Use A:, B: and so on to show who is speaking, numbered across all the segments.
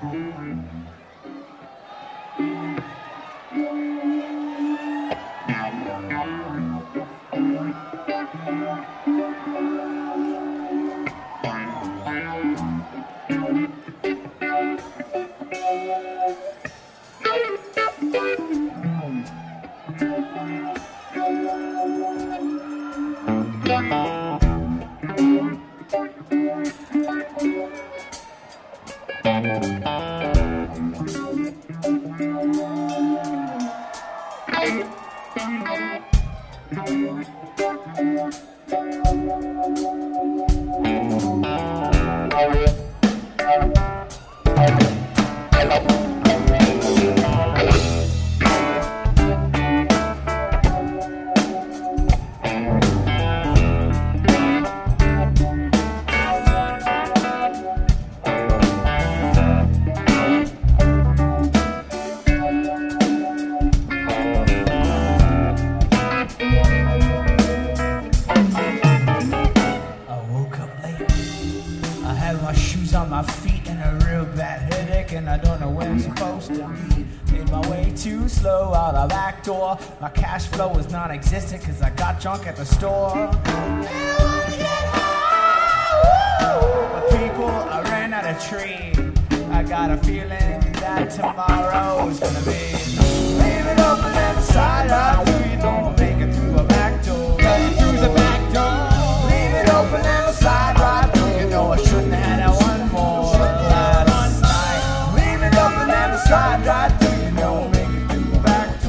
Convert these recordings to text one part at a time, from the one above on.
A: My cash flow was non-existent cause I got junk at the store. But people, I ran out of tree. I got a feeling that tomorrow's gonna be. Leave it open and side out. You don't make it through a back door. Through the back door. Leave it open and slide right through. You know I shouldn't have had that one more last night. Leave it open and slide right through. You know make it through the back door.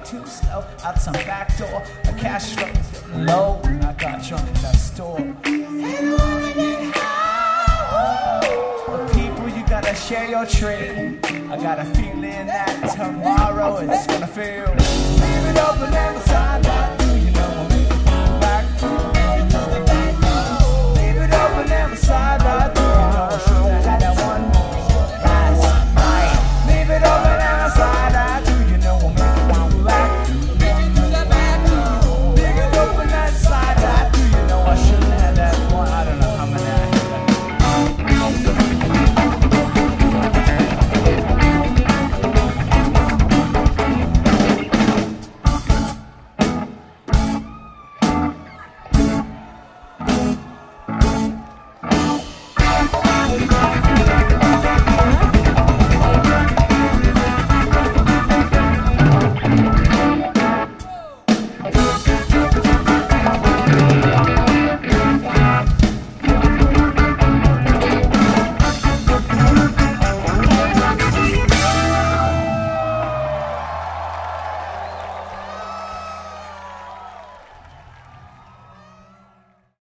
A: too slow. Out some back door, the cash flow is getting low, and I got drunk in that store. But people, you gotta share your trade. I got a feeling that tomorrow it's gonna feel. Leave it open and beside that, do you know we'll make it back? Leave it open and beside that, do you know